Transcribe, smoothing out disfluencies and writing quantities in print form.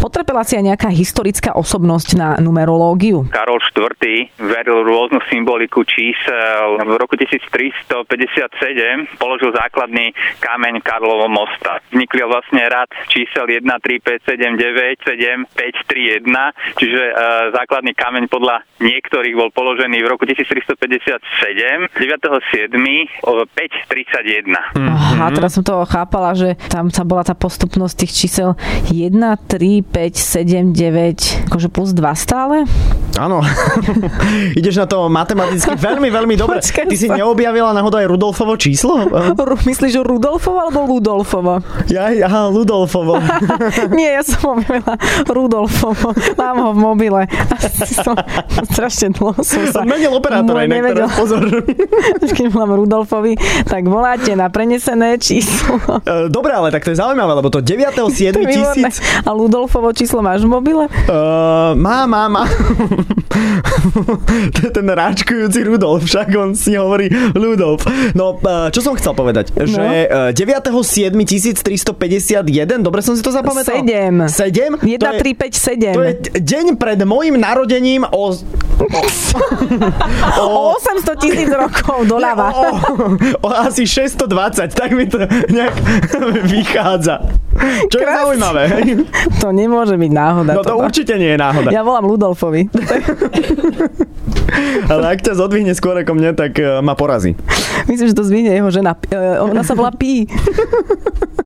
Potrpela si aj nejaká historická osobnosť na numerológiu? Karol IV. Veril rôznu symboliku čísel. V roku 1357 položil základný kameň Karlovho mosta. Vznikli vlastne rad čísel 1, 3, 5, 7, 9, 7, 5, 3, 1. Čiže základný kameň podľa niektorých bol položený v roku 1357, 9.7. 5.31. Aha, teraz som to chápala, že tam sa bola tá postupnosť tých čísel 1, 3, 5, 7, 9, akože plus 2 stále? Áno. Ideš na to matematicky veľmi, veľmi dobre. Počkaj, Ty si neobjavila náhodou aj Rudolfovo číslo? Myslíš Rudolfovo alebo Ludolfovo? Aha, Ludolfovo. Nie, ja som objavila Rudolfovo. Mám ho v mobile. Strašne dlho som sa... Menil operátora inak teraz, pozor. Keď volám Rudolfovi, tak voláte na prenesené číslo. Dobre, ale tak to je zaujímavé, lebo to 9.7. tisíc... A Ludolfovo číslo máš v mobile? Má. To je ten ráčkujúci Rudolf, však on si hovorí Ludolf. No, čo som chcel povedať? No. Že 9.7.1351, dobre som si to zapamätal? 7. 7? 1, 3, 5, 7. To je deň pred mojim narodením o 800 000 rokov doľava. O asi 620, tak mi to nejak vychádza. Čo je zaujímavé. To nemôže byť náhoda. No to určite nie je náhoda. Ja volám Ludolfovi. Ale ak ťa zodvihne skôr ako mne, tak ma porazí. Myslím, že to zvihne jeho žena. Ona sa volá Pí.